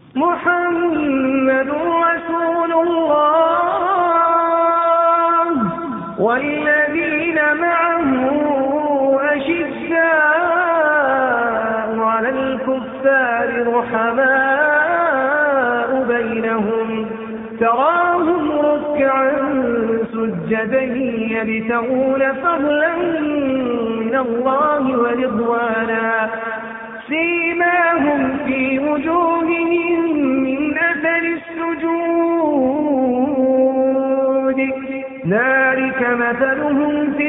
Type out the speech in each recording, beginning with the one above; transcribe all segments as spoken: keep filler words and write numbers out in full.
محمد رسول الله والذين معه أشداء على الكفار رحماء بينهم تراهم ركعا سجدا يبتغون فضلا من الله ورضوانا سيماهم في وجوههم من أثر السجود ذلك مثلهم في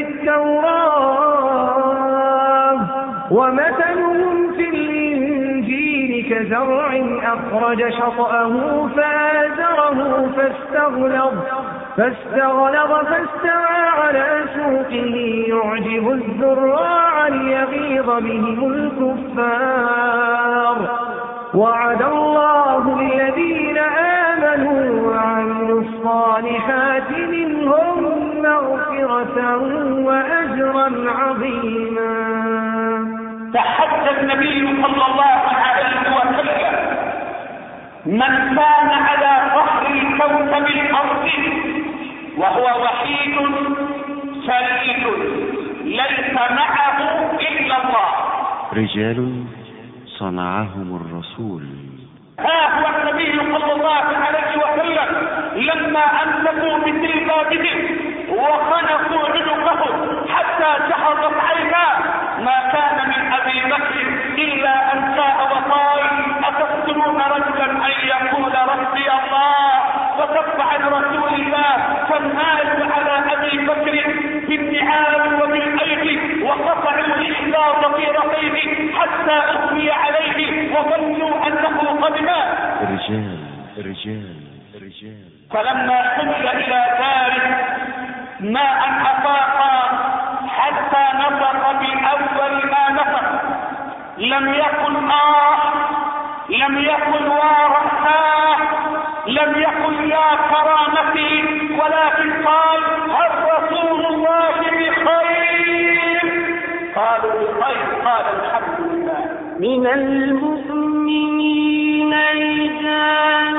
التوراة ومثلهم في الإنجيل كزرع أخرج شطأه فآزره فاستغلظ فاستغلظ فاستوى على سوقه يعجب الزراع ليغيظ بهم الكفار وعد الله الذين آمنوا وعملوا الصالحات منهم مغفرة وأجرا عظيما. تحدى النبي صلى الله عليه وسلم من كان على ظهر الكوكب الأرض وهو وحيد فريد ليس معه إلا الله. رجال صنعهم الرسول. ها هو النبي صلى الله عليه وسلم لما أمسكوا بجلبابهم وخنقوا عنقه حتى جحظت عيناه ما كان من أبي بكر إلا أن شاء وقال أتقتلون رجلا أن يقول ربي الله وكف عن رسول الله فانهالوا على أبي بكر بالنعال وبالأيدي وقطعوا إحدى ضفيرتيه حتى أغمي عليه وظنوا أنه قد مات. رجال رجال رجال. فلما حمل إلى داره ما أن أفاق حتى نطق بأول ما نطق لم يقل آه لم يقل ورأساه لم يقل يا كرامتي ولكن قال هل رسول الله بخير؟ قالوا بخير. قال الحمد لله. من المؤمنين رجال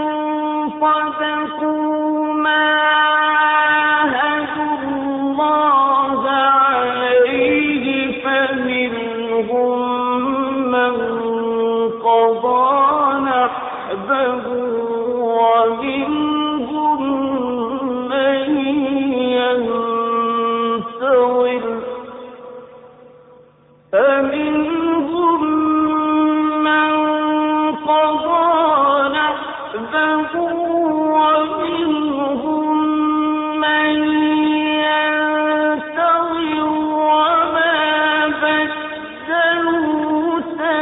صدقوا ما عاهدوا الله عليه فمنهم من قضى نحبه ومنهم من ينتظر فمنهم من قضى نحبه ومنهم من ينتظر وما بدلوا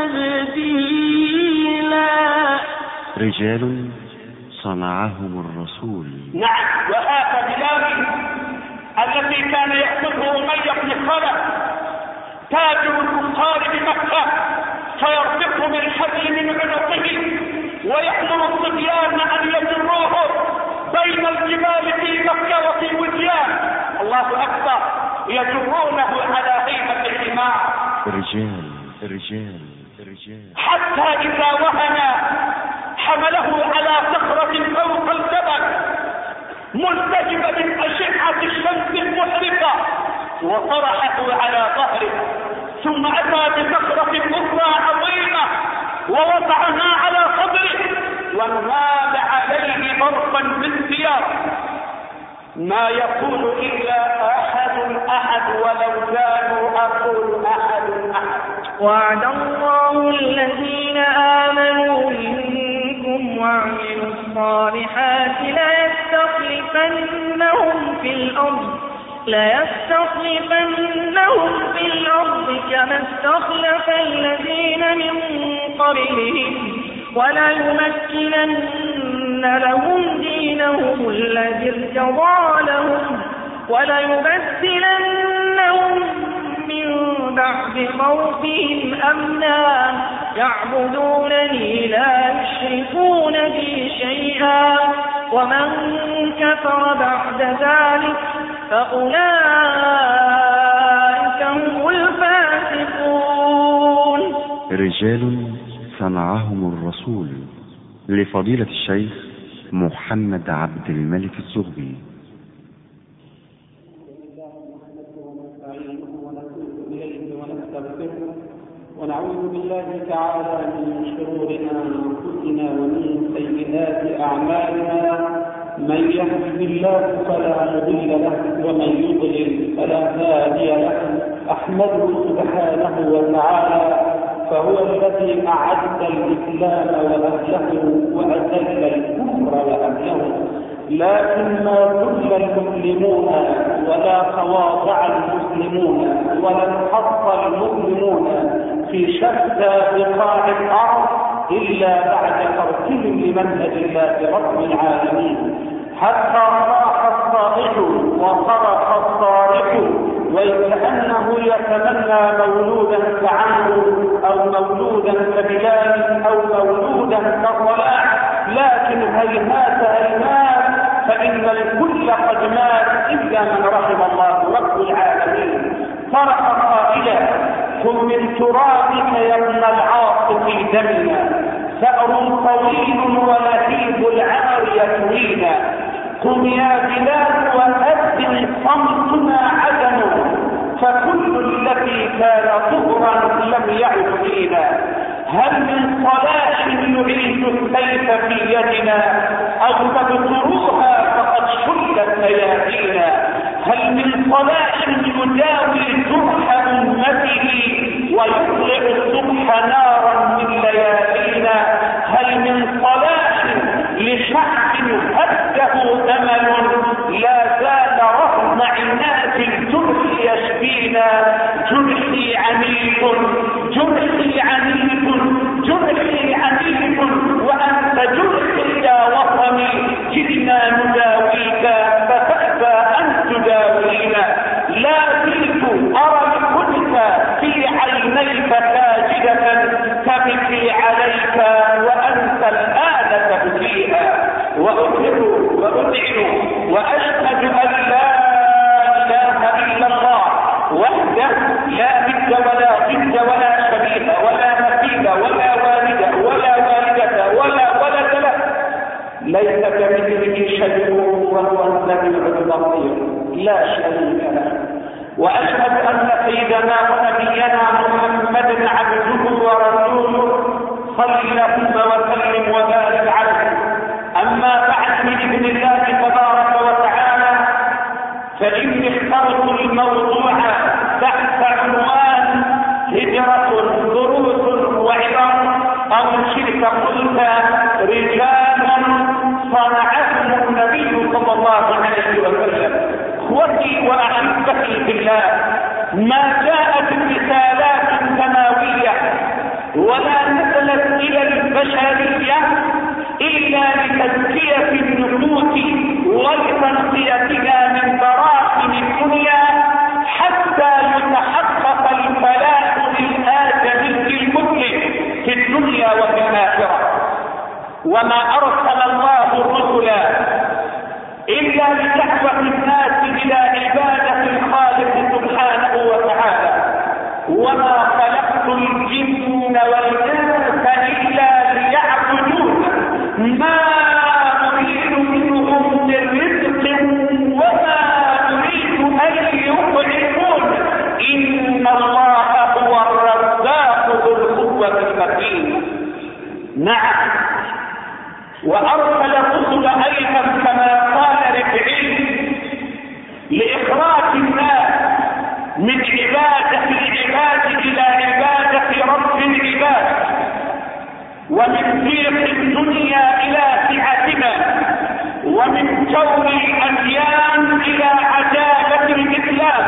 تبديلا. رجال صنعهم الرسول. نعم. وهذا بلال الذي كان يأخذه أمية بن خلف تاجر الكفار بمكة فيرفقه بالحبل من عنقه ويأمر الصبيان أن يجروه بين الجبال في مكة وفي وديان الله أكبر يجرونه على هيئة الحمار. رجال رجال رجال. حتى إذا وهن حمله على صخرة فوق الجبل ملتهب من أشعة الشمس المحرقة وطرحه على ظهره ثم أتى بصخرة أخرى عظيمة ووضعها على صدره وانهال عليه ضربا بالسياط ما يقول إلا أحد أحد ولو كانوا أقول أحد أحد. وعد الله الذين آمنوا منكم وعملوا الصالحات ليستخلفنهم في الأرض ليستخلفنهم في الأرض كما استخلف الذين من قبلهم وليمكنن لهم دينهم الذي ارتضى لهم وليبدلنهم من بعد خوفهم أمنا يعبدونني لا يشركون بي شيئا ومن كفر بعد ذلك فأولئك هم الفاسقون. رجال صنعهم الرسول. لفضيلة الشيخ محمد عبد الملك الزغبي. ونعوذ بالله تعالى من شرور أنفسنا ومن سيئات أعمالنا، من يهده الله فلا مضل له ومن يضلل فلا هادي له. أحمده سبحانه وتعالى فهو الذي أعز الإسلام وأهله وأذل الكفر وأهله، لكن ما ذل المسلمون ولا تواضع المسلمون ولا انحط المسلمون في شتى بقاع الأرض إلا بعد تركهم لمنهج الله رب العالمين، حتى صاح الصائح وصرخ الصارخ وكأنه يتمنى مولودا كعمرو أو مولودا كبلال أو مولودا كصلاح، لكن هيهات هيهات فإن الكل قد مات إلا من رحم الله رب العالمين. صرخ قائلا: كن من ترابك يا ابن العاص في دمنا، ثأر طويل ولهيب العار يكوينا، قم يا بلال وأذن صمتنا عدم، فكل الذي كان طهرا لم يعد فينا. هل من صلاح يعيد السيف في يدنا أو تبتروها فقد شلت ليالينا؟ هل من صلاح يداوي جرح أمته ويطلع الصبح نارا من ليالينا؟ هل من صلاح لشعب هده أمل لا زال رغم عناد الجرح يشفينا؟ جرحي عنيف جرحي عنيف جرحي عنيف وأنت جرحي يا وطني، جئنا نداويك فتأبى أن تداوينا. لا زلت أرى الكنت في عينيك ساجدة تبكي عليك وأنت الآن تبكيها، وأقر وأذعن وأشهد أن لا إله إلا الله وحده لا ند ولا ضد ولا شبيه ولا مثيل ولا والد ولا والدة ولا ولد له، ليس كمثله شيء وهو السميع البصير لا شريك له. وأشهد أن سيدنا ونبينا محمدا عبده ورسوله صلى اللهم وسلم وبارك عليه. أما بعد بإذن الله تبارك وتعالى فإني اخترت الموضوع تحت عنوان هجرة دروس وعظة، أو إن شئت قلت رجالا صنعهم النبي صلى الله عليه وسلم. اخوتي واحبتي في الله، ما جاءت رسالات سماويه ولا نزلت الى البشريه الا لتزكيه النفوس ولتنقيتها من براثن الدنيا حتى يتحقق الفلاح للآدمي المسلم في الدنيا وفي الاخره. وما ارسل الله الرسل إلا لدعوة الناس إلى عبادة الخالق سبحانه وتعالى، وما خلقت الجن والإنس إلا ليعبدون، ما أريد منهم من رزق وما أريد أن يطعمون، إن الله هو الرزاق ذو القوة المتين. نعم، وأرسل الرسل أيضا كما قال ربعي لإخراج الناس من عبادة العباد إلى عبادة رب العباد، ومن ضيق الدنيا إلى سعتها، ومن جور الأديان إلى عدالة الإسلام.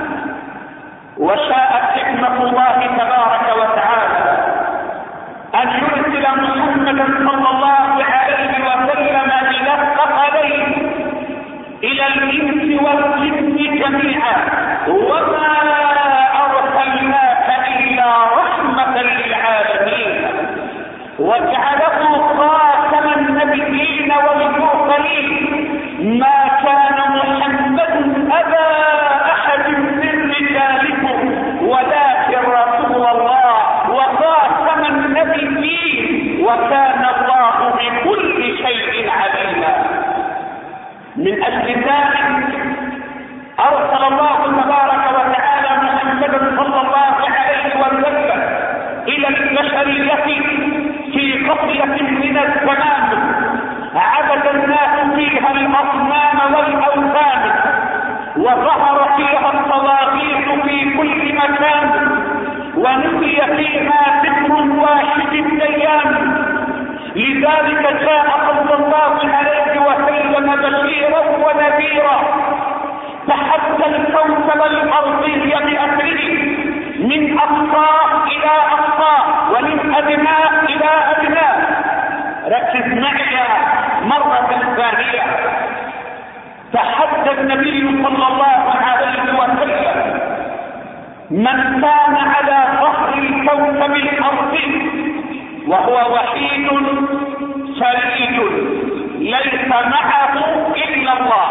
وشاءت حكمة الله تبارك وتعالى أن يرسل محمدا صلى الله عليه وسلم إلى الثقلين، إلى الإنس والجن جميعا، وما أرسلناك إلا رحمة للعالمين، وجعله خاتم النبيين والمرسلين. ما كان محمد أبا أحد من رجالكم ولكن رسول الله وخاتم النبيين، وكان الله من أجل ذلك أرسل الله تبارك وتعالى محمدا صلى الله عليه وسلم إلى البشرية في قضية من الزمان عبد الناس فيها الأصنام والأوثان، وظهر فيها الطواغيت في كل مكان، ونسي فيها ذكر واحد الديان. لذلك جاء صلى الله عليه وسلم بشيرا ونذيرا، تحدى الكوكب الأرضي بأمره من أقصاه إلى أقصاه ومن أدناه إلى أدناه. ركز معي مرة ثانية، تحدى النبي صلى الله عليه وسلم من كان على ظهر الكوكب الأرضي وهو وحيد فريد ليس معه إلا الله.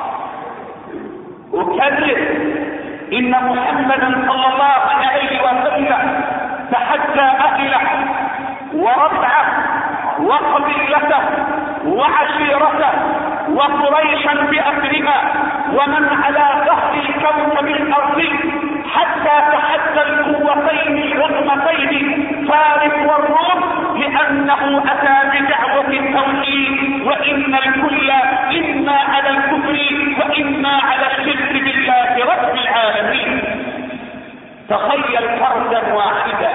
أكرر إن محمدا صلى الله عليه وسلم تحدى أهله وربعه وقبيلته وعشيرته وقريشا بأسرها ومن على ظهر الكوكب الأرضي، حتى تحدى القوتين العظمتين فارس والروم، لأنه أتى بدعوة التوحيد، وإن الكل إما على الكفر وإما على الشرك بالله رب العالمين. تخيل فردا واحدا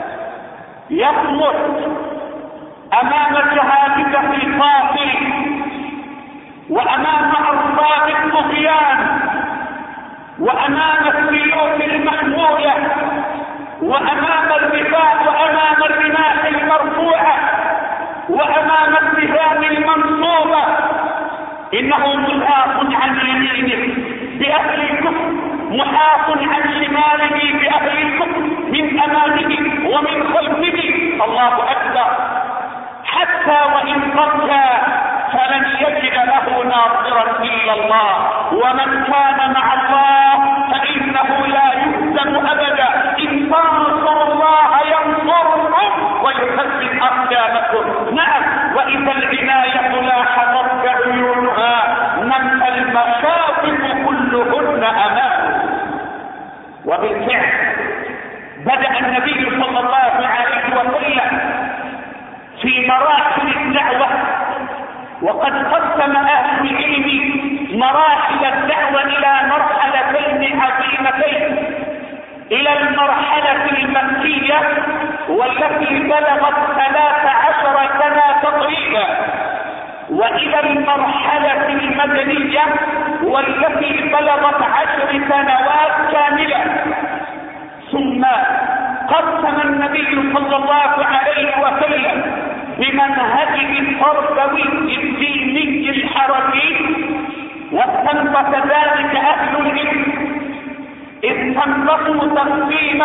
يصمت أمام جهادك في الباطل وأمام أرباب الطغيان وأمام السيوف المحمولة وأمام الرفاق وأمام الرماح المرفوعة وأمام السهام المنصوبة. إنه محاط عن يمينه بأهل الكفر، محاط عن شماله بأهل الكفر، من أمامه ومن خلفه. الله أكبر. حتى وإن بكى فلن يجد له ناصرا إلا الله، ومن كان مع الله فإنه لا يهزم أبدا. إن تنصروا الله ينصركم ويثبت أقدامكم. نعم، وإذا العناية لاحظت عيونها نمت المشاطب كلهن أمامه. وبالفعل بدأ النبي صلى الله عليه وسلم في مراحل الدعوة، وقد قسم أهل العلم مراحل الدعوة إلى مرحلتين عظيمتين، إلى المرحلة المكية والتي بلغت ثلاث عشر سنة تقريبا، وإلى المرحلة المدنية والتي بلغت عشر سنوات كاملة. ثم قسم النبي صلى الله عليه وسلم بمنهجه التربوي الديني الحركي، واستنبط ذلك أهل العلم، استنبطوا تقسيمه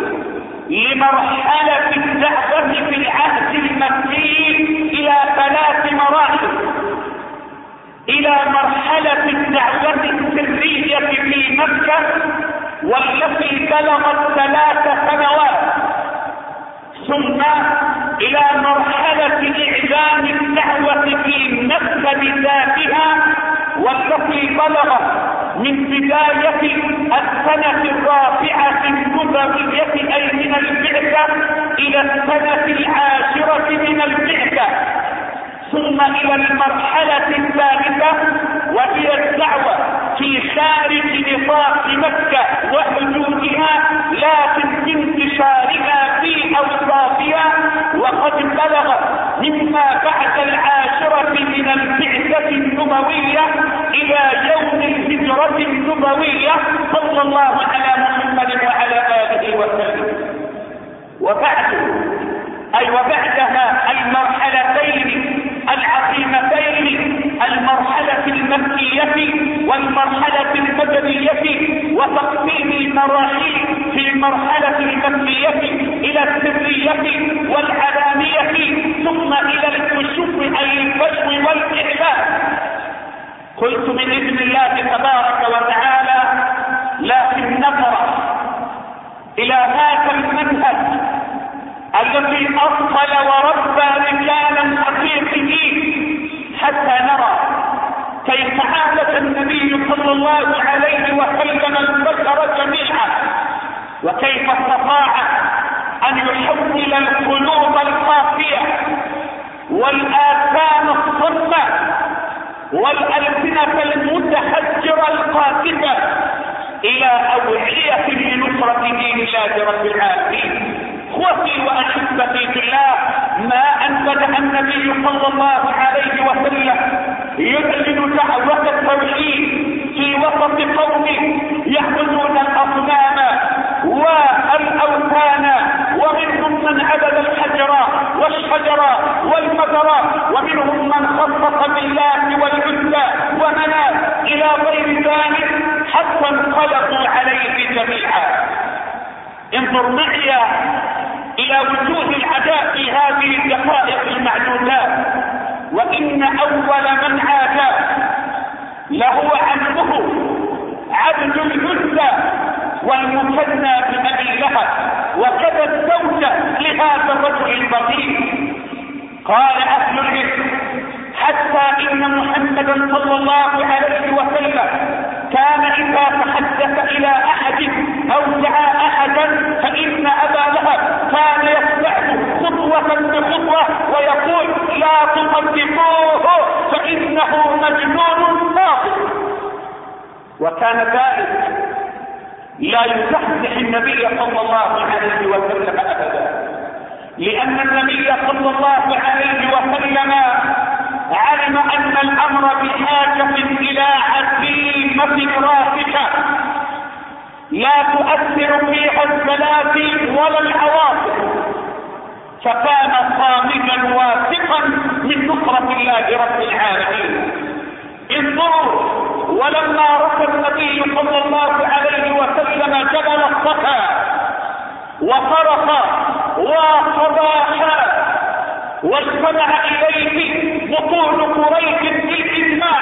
لمرحلة الدعوة في العهد المكي إلى ثلاث مراحل: إلى مرحلة الدعوة السرية في مكة والتي بلغت ثلاث سنوات، ثم إلى مرحلة إعلان الدعوة في مكة بذاتها والتي بلغت من بداية السنة الرابعة النبوية أي من البعثة إلى السنة العاشرة من البعثة، ثم إلى المرحلة الثالثة وهي الدعوة في خارج نطاق مكة وحدودها لكن بانتشارها في أوساطها، وقد بلغت مما بعد العاشرة من البعثة النبوية إلى يوم الهجرة النبوية صلى الله على محمد وعلى آله وسلم. وبعد أي وبعدها المرحلتين العظيمتين، المرحلة المكية والمرحلة المدنية، وتقسيم المراحل في المرحلة المكية إلى السرية والعلانية ثم إلى الكشوف أي الكشف والإعلان. قلت بإذن الله تبارك وتعالى لكن نظرة إلى هذا المنهج الذي أصل ورب وكيف استطاع ان يحول القلوب القاسية والآذان الصمة والألسنة المتحجرة القاسية الى اوعية لنصرة دين الله رب العالمين. اخوتي واحبتي في الله، ما ان بدأ النبي صلى الله عليه وسلم يعلن دعوة التوحيد في وسط قوم يعبدون الاصنام والاوثان، ومنهم من عبد الحجر والشجر والمدر، ومنهم من خصص بالله والعزى ومناه الى غير ذلك، حتى انقلبوا عليه جميعا. انظر معي الى وجوه العداء في هذه الدقائق المعدودات. وان اول من عاد لهو عمه عبد العزى والمثنى بأبي لهب، وكذا الزوجة لهذا الرجل البغيض. قال اهل العلم حتى ان محمدا صلى الله عليه وسلم كان اذا تحدث الى احد او دعا احدا فان ابا لهب كان يتبعه خطوة بخطوة ويقول لا تصدقوه فانه مجنون صادق. وكان ذلك لا يزحزح النبي صلى الله عليه وسلم ابدا، لان النبي صلى الله عليه وسلم علم ان الامر بحاجة الى عزيمة راسخة لا تؤثر فيها الزلازل ولا العواصف، فكان صامدا واثقا من نصرة الله رب العالمين. انظروا، ولما رأى النبي صلى الله عليه وسلم جبل الصفا وصرخ وصباحا واجتمع اليه بطون قريش بالاجماع،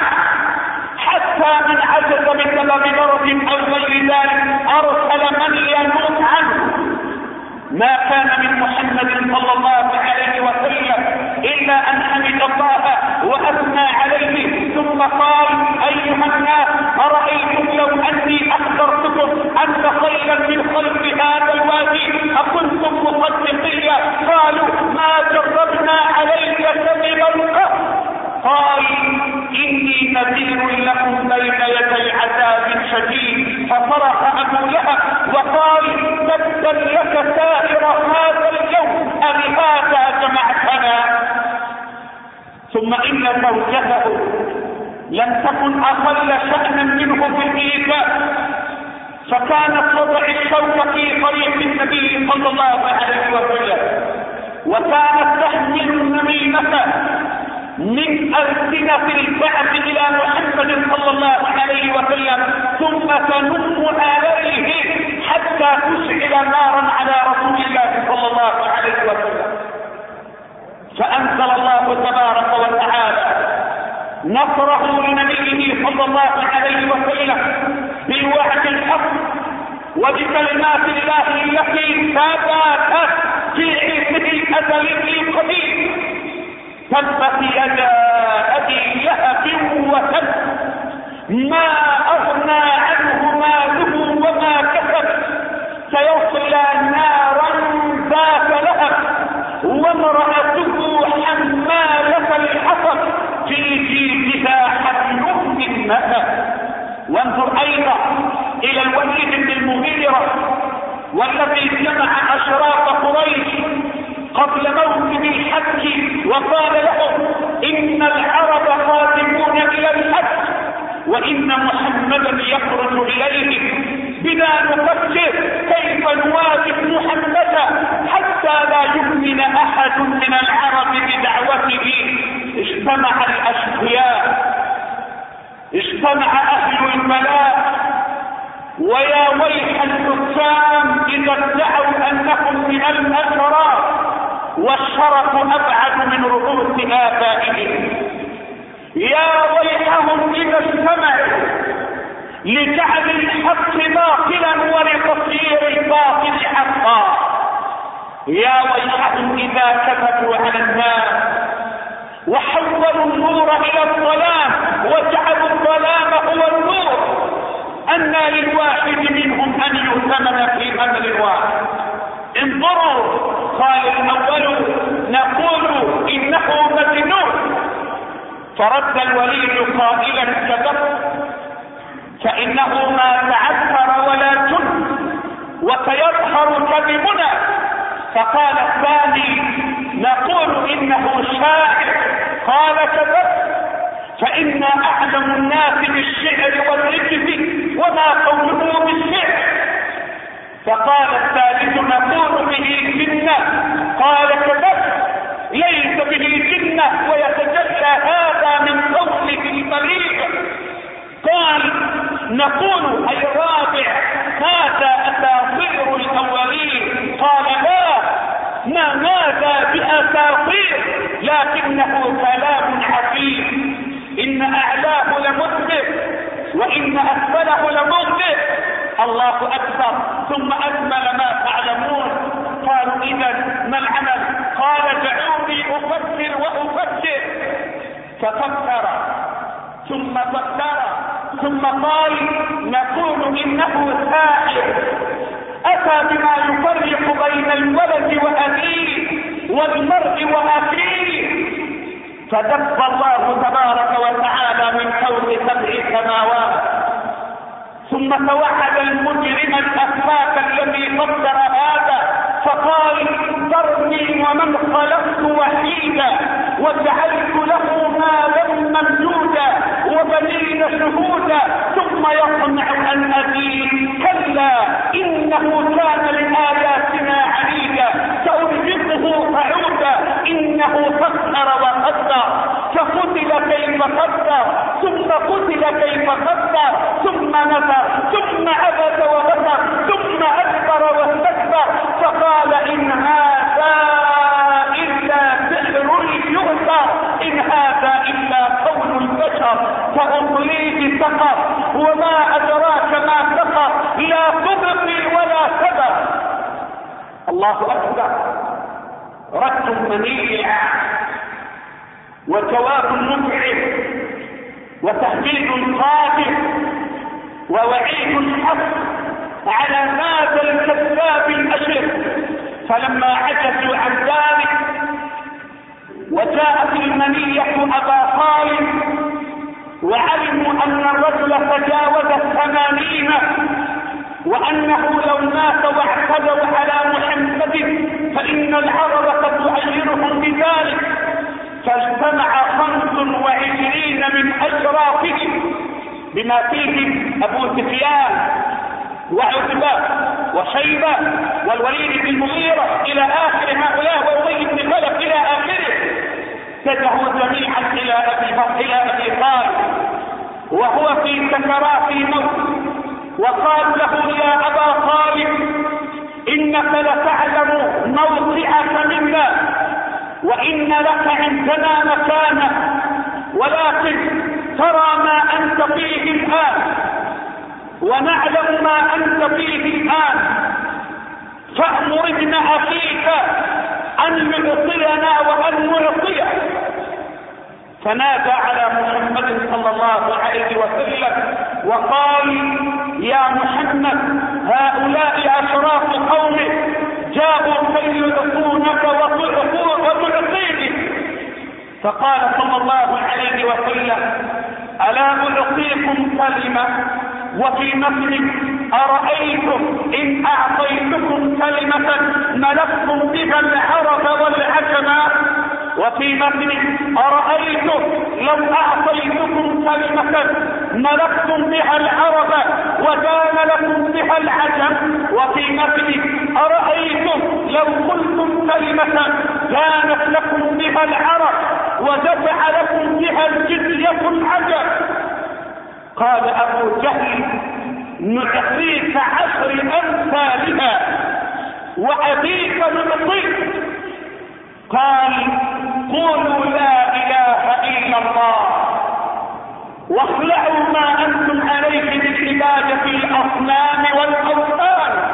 حتى من عجز بسبب مرض او غير ذلك ارسل من ينوط عنه. ما كان من محمد صلى الله عليه وسلم الا ان حمد الله واثنى عليه، ثم قال ايها الناس ارايتم لو اني اخبرتكم ان خيرا من خلق هذا الوادي اكنتم مصدقين؟ قالوا ما جربنا عليك كذبا قط. قال اني نذير لكم بين يدي عذاب شديد. فصرخ ابو لهب وقال تبا لك سائر هذا اليوم ألهذا جمعتنا. ثم ان زوجته لم تكن اقل شأنا منه في الايذاء، فكانت تضع الشوك في طريق النبي صلى الله عليه وسلم، وكانت تحمل النميمة من ألسنة البعث إلى محمد صلى الله عليه وسلم، ثم تنم عليه حتى تشعل نارا على رسول الله صلى الله عليه وسلم. فأنزل الله تبارك وتعالى نصره لنبيه صلى الله عليه وسلم بالوعد الحق وبكلمات الله التي ثبتت في علمه الأزلي القديم. تبت يدا أبي لهب وتب ما أغنى عنه ماله وما كسب سيصلى نارا ذات لهب وامرأته حمالة الحطب في جيدها حبل من مسد. وانظر ايضا الى الوليد بن المغيرة والذي جمع اشراف قريش قبل موسم الحج وقال لهم ان العرب قادمون الى الحج وان محمدا يخرج اليهم، بنا نفكر كيف نواجه محمدا حتى لا يؤمن احد من العرب بدعوته. اجتمع الاشقياء، اجتمع اهل البلاء، ويا ويح الحكام اذا ادعوا انهم من الاشرار والشرف ابعد من رؤوس ابائهم. يا ويحهم اذا اجتمعوا لجعل الحق باطلا ولتصير الباطل حقا. يا ويحهم اذا كذبوا على الناس وحولوا النور الى الظلام وجعلوا الظلام هو النور. أنى للواحد منهم أن يؤتمن في أمر رجل واحد. انظروا، قال الاول نقول انه مجنون. فرد الوليد قائلا كذبت، فانه ما تعثر ولا جن وسيظهر كذبنا. فقال الثاني نقول انه شاعر. قال كذبت، فإنا أعلم الناس بالشعر والرجز وما قوله بالشعر. فقال الثالث نقول به جنة. قال كذبت، ليس به جنة ويتجلى هذا من قوله البليغ. قال نقول أي الرابع هذا أساطير الأولين. قال لا، ما ماذا بأساطير، لكنه كلام عفيف. إن أعلاه لمذهب وإن أسفله لمذهب. الله أكبر. ثم أكمل ما تعلمون. قالوا إذا ما العمل؟ قال دعوني أفكر وأفكر. ففكر ثم فكر ثم قال نقول إنه ساحر أتى بما يفرق بين الولد وأبيه والمرء وأخيه. فدب الله تبارك وتعالى من فوق سبع سماوات، ثم توعد المجرم الافاك الذي قدر هذا فقال ذرني ومن خلقت وحيدا وجعلت له مالا ممدودا وبنين شهودا ثم يطمع ان ازيد كلا انه كان لاياتنا عنيدا سارهقه صعودا انه فكر وقدر فقتل كيف قدر ثم قتل كيف قدر ثم نظر ثم عبس وبصر ثم ادبر واستكبر فقال ان هذا الا سحر يؤثر ان هذا الا قول البشر فاصليه سقر وما ادراك ما سقر لا تبقي ولا تذر. الله اكبر. رد منيع وجواب مبعد وتهديد قادر ووعيد حق على هذا الكذاب الاشر. فلما عجزوا عن ذلك وجاءت المنية ابا خالد وعلموا ان الرجل تجاوز الثمانين وانه لو مات واعتدوا على محمد فان العرب قد تؤيرهم بذلك، فاجتمع خمس وعشرين من اشرافهم بما فيهم ابو سفيان وعتبة وشيبة والوليد بن المغيرة الى اخر هؤلاء وابي بن خلف الى اخره، اتجهوا جميعا الى ابي الى ابي طالب وهو في سكرات الموت وقال له يا ابا طالب انك لتعلم موضعك منا وان لك عندنا مكانه ولكن ترى ما انت فيه الان ونعلم ما انت فيه الان، فامر ابن اخيك ان يعطينا وان نعطيه. فنادى على محمد صلى الله عليه وسلم وقال يا محمد هؤلاء اشراف قومك جاءوا كي يعطونك وتعطيهم. فقال صلى الله عليه وسلم الا اعطيكم كلمه وفي مثل ارايتم ان اعطيتكم كلمه ملكتم بها العرب والعجم وفي مثل ارايتم لو اعطيتكم كلمه ملكتم بها العرب وكان لكم بها العجم وفي مثل ارايتم لو قلتم كلمه كانت لكم بها العرب ودفع لكم بها الجزيه العجم. قال ابو جهل نعطيك عشر امثالها وابيك نعطيك. قال قولوا لا اله الا الله واخلعوا ما انتم عليه من عباده الاصنام والاوثان.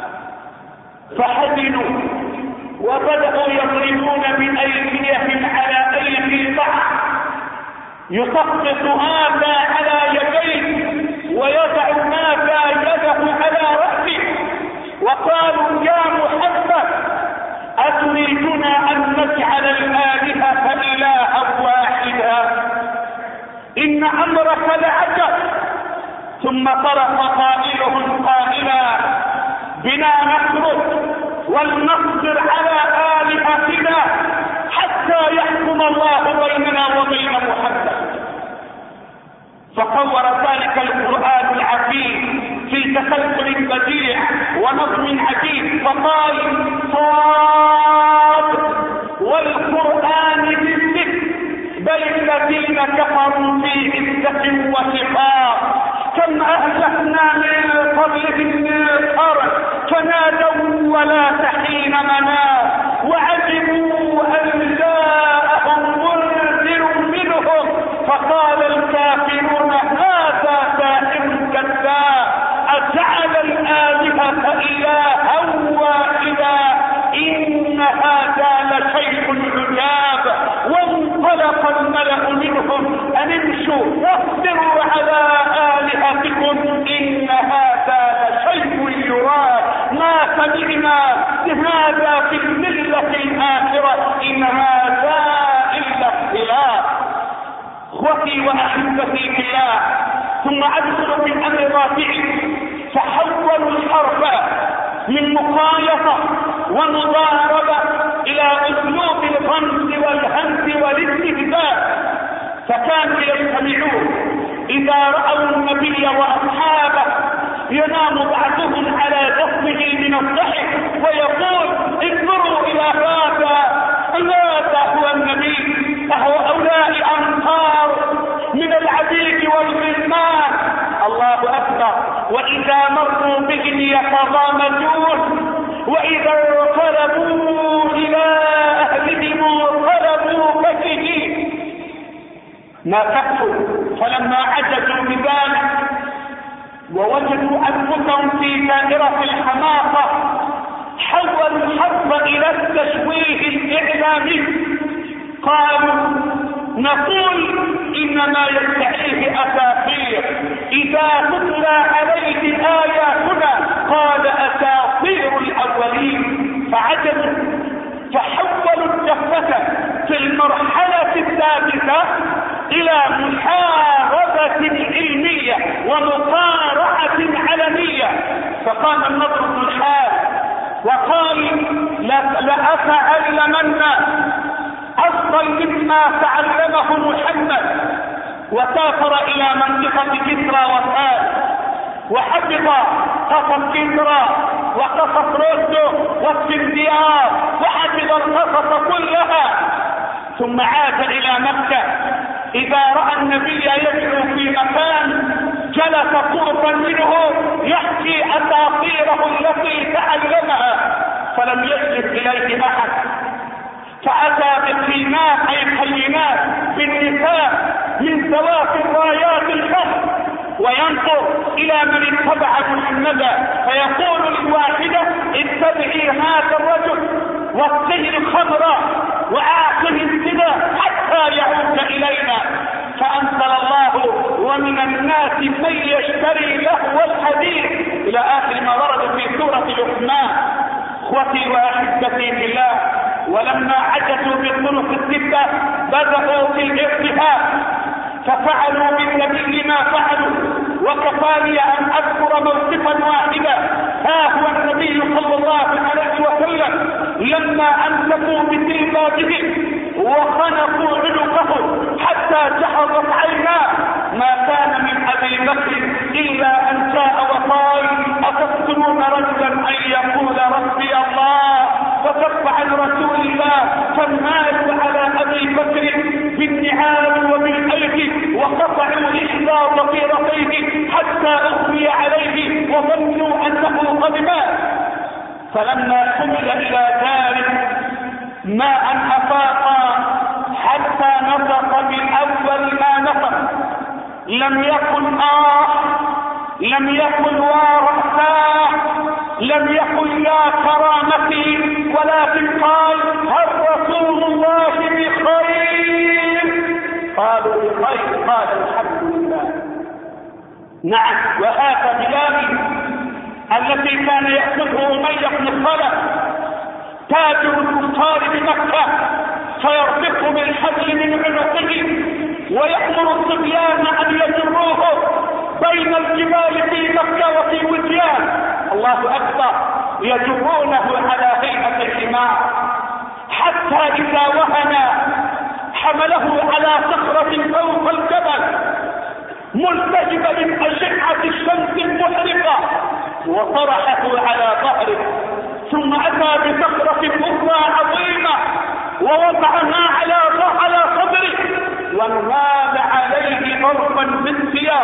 فحزنوا وبداوا يضربون بايديهم على ايدي بعض يسقط هذا على يديه ويضع هذا يده على رأسه وقالوا يا محمد أتريدنا أن نجعل الآلهة إلها واحدا إن أمرك لعجب. ثم طرق قائلهم قائلا بنا نخرج ولنصبر على آلهتنا حتى يحكم الله بيننا وبين محمد. فصور ذلك القرآن العظيم في تسلسل بديع ونظم عجيب فقال صاد والقرآن بالذكر بل الذين كفروا في عزة وشقاق كم أهلكنا من قبلهم من قرن فنادوا ولا تحين مناص وعجبوا أن جاءهم منذر منهم فقال الكافرون هذا ساحر كذاب أجعل الآلهة إلها واحدا إن هذا لشيء عجاب. وانطلق الملأ منهم أن امشوا واصبروا على آلهتكم إن هذا لشيء يراد ما سمعنا بهذا في الملة الآخرة إن هذا إلا اختلاف. اخوتي واحبتي في الله ثم ادخل في الامر رافعي فحولوا الحرب من مخالطه ومضاربه الى اسلوب الغمز والهمز والاستهزاء. فكانوا يجتمعون اذا راوا النبي واصحابه ينام بعضهم على جسمه من الضحك ويقول انظروا الى هذا هذا هو النبي هؤلاء أنصار من العبيد والغلمان الله أكبر. وإذا مروا بهم يتضامنون وإذا انقلبوا إلى أهلهم انقلبوا فكهين. ما كفوا فلما عجزوا بذلك ووجدوا أنفسهم في دائرة الحماقة حولوا الحرب إلى التشويه الإعلامي. قالوا نقول إنما يدعيه أساطير إذا تتلى عليه آياتنا قال أساطير الأولين. فعجبوا فحولوا الدفة في المرحلة الثالثة إلى محاربة علمية ومقارعة علنية. فقام النضر بن الحارث وقال لأتعلمن أفضل مما تعلمه محمد. وسافر إلى منطقة كسرى وفارس وحفظ قصص كسرى وقصص رشد والسنديار وحفظ القصص كلها. ثم عاد إلى مكة إذا رأى النبي يدعو في مكان جلس قربا منه يحكي أساطيره التي تعلمها فلم يجلس إليه أحد. فأتى بقيمات أي قيمات بالنساء من ذوات الرايات الفخر وينظر إلى من اتبع محمدا فيقول للواحدة اتبعي هذا الرجل واسقه الخمر وآخذ الزنا حتى يعود إلينا. فأنزل الله ومن الناس من يشتري لهو الحديث إلى آخر ما ورد في سورة لقمان. اخوتي واحبتي بالله ولما عجزوا بالطرق الستة بدأوا في الارتهاب ففعلوا بالنبي ما فعلوا. وكفى لي أن أذكر موقفا واحدا ها هو النبي صلى الله عليه وسلم لما أمسكوا بسلبابهم وخنقوا عنقه حتى جحظت عيناه ما كان من أبي بكر إلا أن جاء وقال أتقتلون رجلا أن يقول ربي الله وكف عن رسول الله فالمالوا على أبي بكر بالنعال وبالأيدي وقطعوا إحدى ضفيرتيه حتى أغمي عليه وظنوا أنه قد مات. فلما حمل إلى ذلك ما أن أفاق حتى نطق بأول ما نطق لم يكن آه لم يكن ورأساه لم يكن يا كرامتي ولكن قال هل رسول الله بخير؟ قالوا بخير. قال الحمد لله. نعم وهذا بلادي التي كان يأخذه أمية بن خلف تاجر الكفار بمكة، فيرفقه بالحبل من عنقه ويأمر الصبيان أن يجروه بين الجبال في مكة وفي وديان، الله أكبر، يجرونه على هيئة الحمار، حتى إذا وهن حمله على صخرة فوق الجبل ملتهب من أشعة الشمس المحرقة وطرحه على ظهره، ثم أتى بصخرة أخرى عظيمة ووضعها على على صدره وانهال عليه ضربا بالسياط،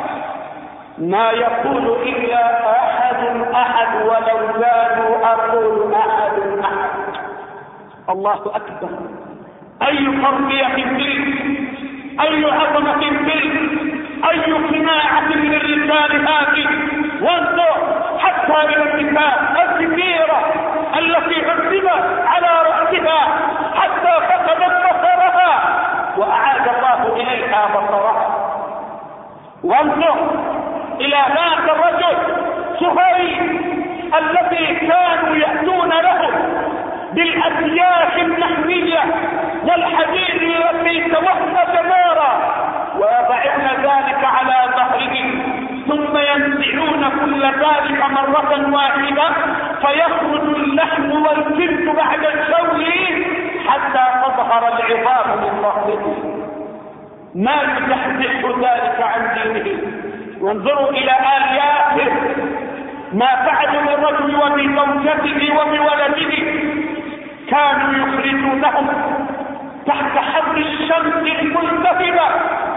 ما يقول إلا أحد أحد ولو زادوا أقول أحد أحد. الله أكبر، أي تربية فيه، أي عظمة فيه، أي قناعة للرجال هذه. وانظر حتى إلى النساء الكثيرة التي عذبت على رأسها حتى فقدت بصرها وأعاد الله إليها بصرها. وانظر إلى ذاك الرجل صهيب الذي كانوا يأتون له بالأسياف النحوية والحديد التي توهج نارا ويضعون ذلك على ظهره ثم ينزعون كل ذلك مرة واحدة فيخرج اللحم والجلد بعد الشوي حتى تظهر العظام من ظهره، ما يزحزح ذلك عن دينه. وانظروا إلى آل ياسر ما فعلوا للرجل وبزوجته وبولده، كانوا يخرجونهم تحت حر الشمس الملتهبة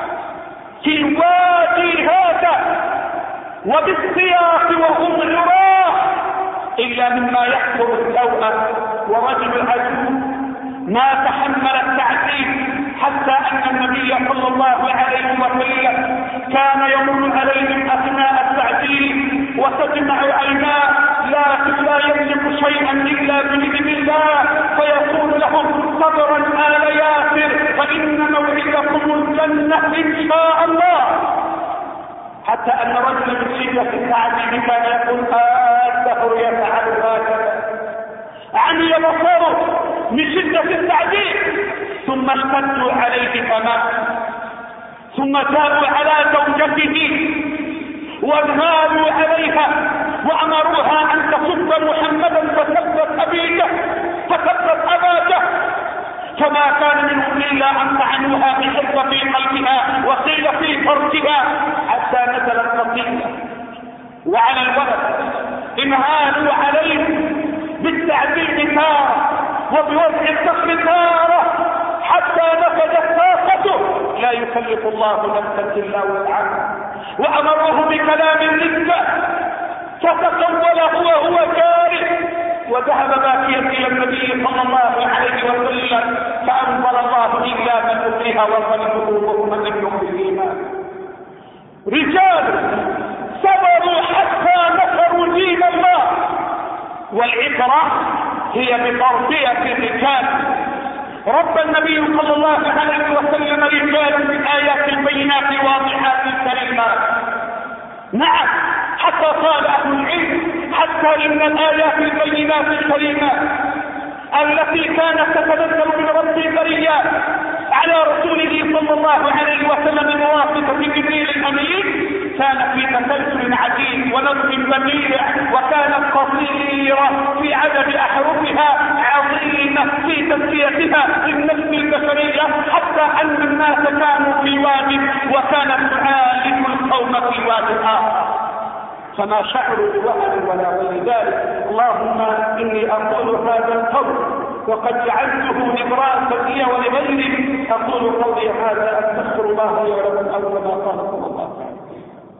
في وادي هذا وبالسياق وهم عراة، إلا مما يحفر السوء ورجل عجوز ما تحمل التعذيب، حتى أن النبي صلى الله عليه وسلم كان يمر عليهم أثناء التعذيب وتدمع عيناه لكن لا يملك شيئا إلا بإذن الله، فيقول لهم صبرا آل ياسر فإن موعدكم الجنة إن شاء الله. حتى أن رجلا من شدة التعذيب كان يقول آه الدهر يفعل هكذا، عمي بصره من شدة التعذيب، ثم اشتدوا عليه فمات. ثم جاءوا على زوجته وانهالوا عليها وأمروها أن تصب محمدا فسبت أبيه فسبت أباته، فما كان منهم إلا أن طعنوها بحرة في قلبها وقيل في فرجها حتى نزلت نصيبها. وعلى الولد انهالوا عليه بالتعذيب تارة وبوضع الطفل تارة حتى نفذت طاقته، لا يكلف الله نفسا الا وسعها. وامروه بكلام الرزق فتقوله وهو كاره وذهب باكيا الى النبي صلى الله عليه وسلم فانزل الله الا من اكره وقلبه مطمئن بالايمان. رجال صبروا حتى نصروا دين الله، والعبره هي بتربيه الرجال. رب النبي صلى الله عليه وسلم رجالا بالآيات البينات واضحات الكريمات. نعم، حتى قال أهل العلم حتى إن الآيات البينات الكريمات التي كانت تتنزل من رب البريات على رسوله صلى الله عليه وسلم بواسطة جبريل الأمين كانت في تسلسل عجيب ونظم بديع، وكانت قصيرة في عدد أحرفها، عظيمة في تسليتها للنفس البشرية، حتى أن الناس كانوا في واد وكانت تعالج القوم في واد آخر، فما شعروا بوهن ولا غير ذلك. اللهم إني أقول هذا القول وقد جعلته لامرأة لي ولغيري، أقول قولي هذا أستغفر الله لي ولكم أو كما قال صلى الله عليه وسلم.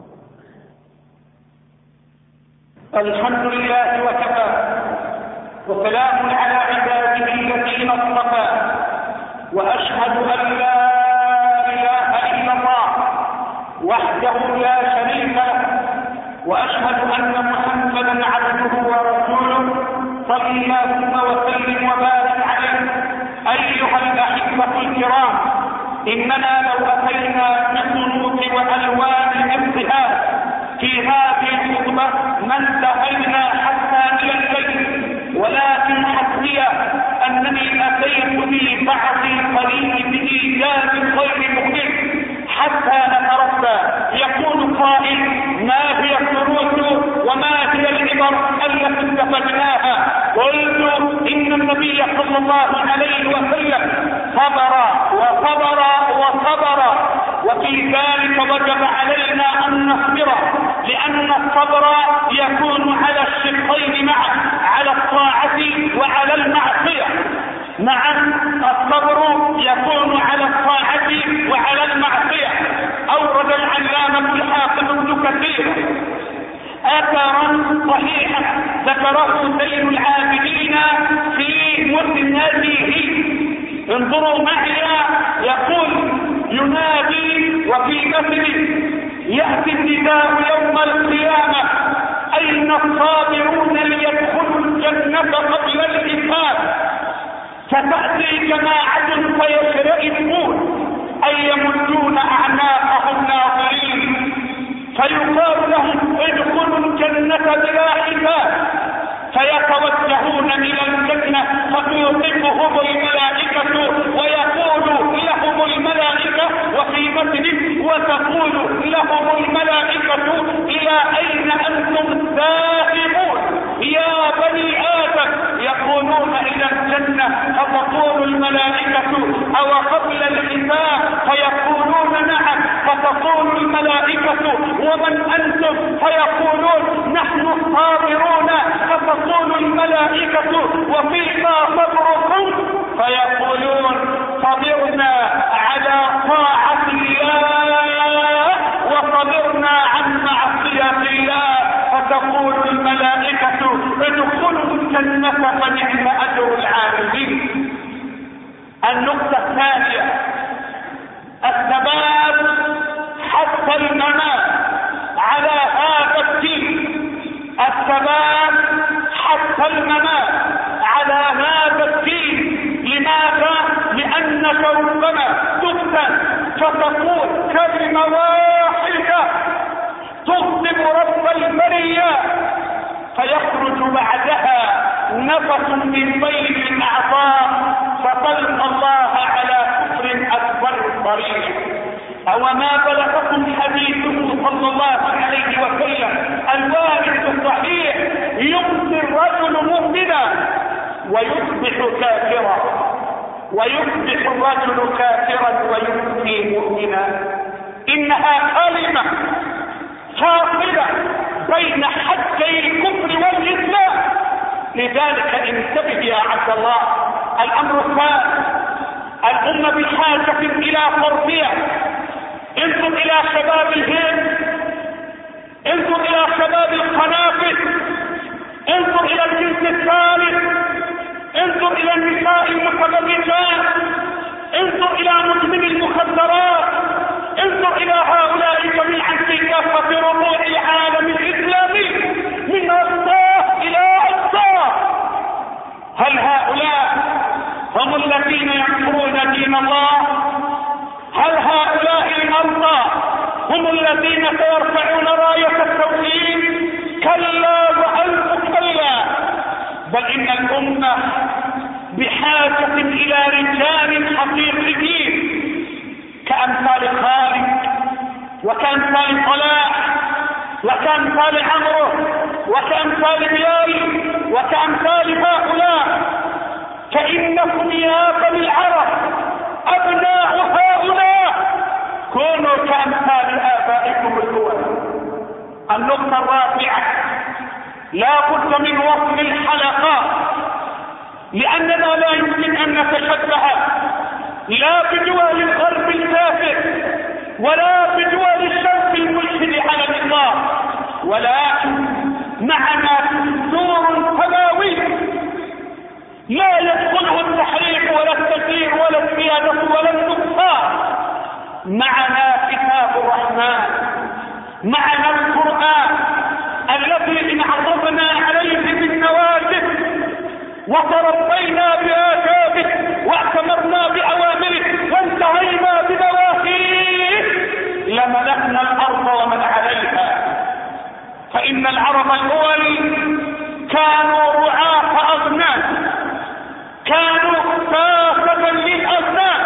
الحمد لله وكفى وسلام على عباده الذين اصطفى، وأشهد أن لا إله إلا الله وحده لا شريك له، وأشهد أن محمدا عبده ورسوله صلى الله وسلم وبارك عليه. أيها الأحبة الكرام، إننا لو أتينا بصنوف وألوان الابتهاج في هذه الخطبة ما انتهينا حتى إلى الليل، ولكن حسبي أنني أتيت ببعض قليل بإيجاز غير مخلص حتى نتربى. يقول قائل: ما هي الدروس وما هي العبر التي استفدناها؟ قلت: إن النبي صلى الله عليه وسلم صبر وصبر وصبر، وفي ذلك وجب علينا أن نصبر، لأن الصبر يكون على الشقين معا، على الطاعة وعلى المعصية. نعم، الصبر يكون على الطاعة وعلى المعصية. أورد العلامة الحافظ ابن كثير أثرا صحيحا ذكره زين العابدين في مسنده. انظروا معي، يقول: ينادي وفي مثله: يأتي النداء يوم القيامة: أين الصابرون ليدخلوا الجنة قبل الحساب؟ فتأتي جماعة فيشرئبون أي يمدون أعناقهم ناظرين، فيقال لهم: ادخلوا الجنة بلا حساب، فيتوجهون إلى الجنة فتوقفهم الملائكة ويقول لهم الملائكة، وفي مثل: وتقول لهم الملائكة: إلى أين أنتم ذاهبون يا بني آدم؟ يقولون: إلى الجنة. فتقول الملائكة: أو قبل الحساب؟ فيقولون: نعم. فتقول الملائكة: ومن أنتم؟ فيقولون: نحن الصابرون. فتقول الملائكة: وفيما صبركم؟ فيقولون: صبرنا على طاعة الله وصبرنا عن معصية الله. فتقول الملائكة: ادخلوا الجنة فنعم أجر العاملين. النقطة الثانية: الثبات حتى الممات على هذا الدين. الثبات حتى الممات على هذا الدين. لماذا؟ لأنك ربما تفتن فتقول كلمة واحدة تغضب رب البرية، فيخرج بعدها نفس من بين الأعضاء فتلقى الله على كفر أكبر طريق. أو ما بلغكم حديثه صلى الله عليه وسلم الوارد الصحيح: يمسي الرجل مؤمنا ويصبح كافرا، ويصبح الرجل كافرا ويمسي مؤمنا. إنها كلمة فاصلة بين حدي الكفر والإسلام. لذلك انتبه يا عبد الله. الأمر الثاني: الأمة بحاجة إلى تربية. انظر إلى شباب الهند، انظر إلى شباب القنافذ، انظر إلى الجنس الثالث، انظر إلى النساء المتبرجات، انظر إلى مدمن المخدرات، انظر إلى هؤلاء جميعا في كافة ربوع العالم الإسلامي من أقطار إلى أقطار. هل هؤلاء هم الذين ينصرون دين الله؟ هل هؤلاء المرضى هم الذين سيرفعون راية التوحيد؟ كلا وألف كلا. بل إن الأمة بحاجة إلى رجال حقيقيين كأمثال خالد وكأمثال صلاح وكأمثال عمرو وكأمثال بلال وكأمثال هؤلاء. فإنكم يا بني العرب أبناء هؤلاء، كونوا كأمثال آبائكم الأول. النقطة الرابعة: لا بد من وصل الحلقات، لأننا لا يمكن أن نتشبه لا بدول الغرب الكافر ولا بدول الشرق الملحد على الإطلاق، ولكن معنا دستور سماوي لا يدخله التحريف ولا التغيير ولا الزيادة ولا النقصان. معنا كتاب الرحمن، معنا القرآن الذي إن عرضنا عليه بالنواجذ وتربينا بآدابه واعتمرنا بأوامره وانتهينا بنواهيه لملكنا الأرض ومن عليها. الأمم الأول كانوا رعاة أغنام، كانوا ساسة للأغنام،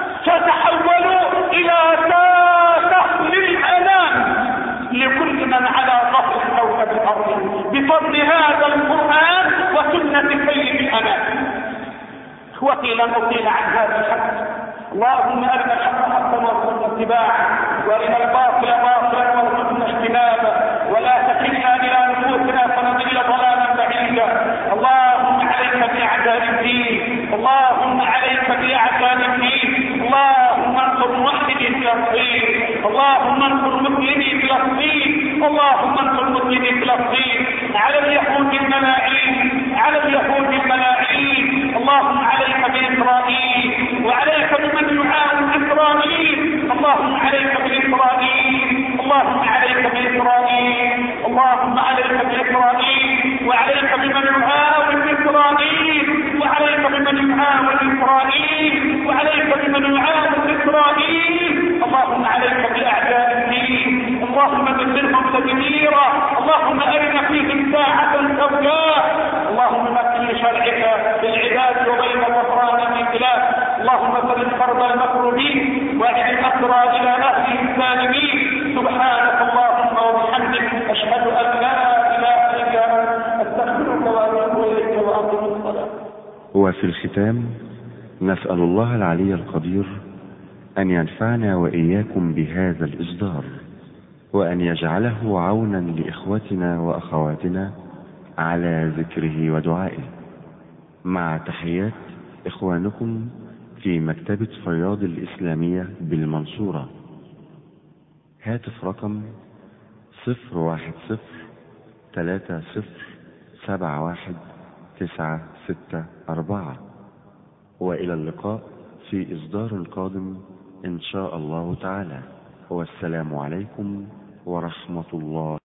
فتحولوا إلى ساسة للأنام لكل من على ظهر كوكب الأرض بفضل هذا القرآن وسنة سيد الأنام. اخوتي لن أطيل عن هذا الحديث. اللهم أرنا الحق حقا وارزقنا اتباعه، وأرنا الباطل باطلا وارزقنا اجتنابه، ولا تكلنا إلى نفوسنا فنضل ضلالا بعيدا. اللهم عليك بأعداء الدين، اللهم عليك بأعداء الدين، اللهم انصر موحدي فلسطين، اللهم انصر مسلمي فلسطين، اللهم انصر مسلمي فلسطين على اليهود الملاعين، على اليهود الملاعين. اللهم عليك بإسرائيل وعليك بمن يعاون إسرائيل، اللهم عليك بإسرائيل، اللهم عليك بإسرائيل، اللهم عليك بإسرائيل وعليك بمن يعاون إسرائيل، وعليك بمن يعاون إسرائيل، وعليك بمن يعاون إسرائيل. اللهم عليك بأعداء الدين، اللهم دمرهم تدميرا، اللهم أرنا فيهم ساعة سوداء. اللهم مكن لشرعك بالعباد وبين الظهران في البلاد. اللهم فرج كرب المكروبين واجعل الأسرى إلى أهلهم سالمين. سبحانك اللهم وبحمدك أشهد أن لا إله إلا أنت أستغفرك وأتوب إليك وأقم الصلاة. وفي الختام نسأل الله العلي القدير أن ينفعنا وإياكم بهذا الإصدار، وأن يجعله عونا لإخوتنا وأخواتنا على ذكره ودعائه، مع تحيات إخوانكم في مكتبة فياض الإسلامية بالمنصورة. هاتف رقم صفر واحد صفر ثلاثة صفر سبعة واحد تسعة ستة أربعة. وإلى اللقاء في إصدار قادم إن شاء الله تعالى، والسلام عليكم ورحمة الله.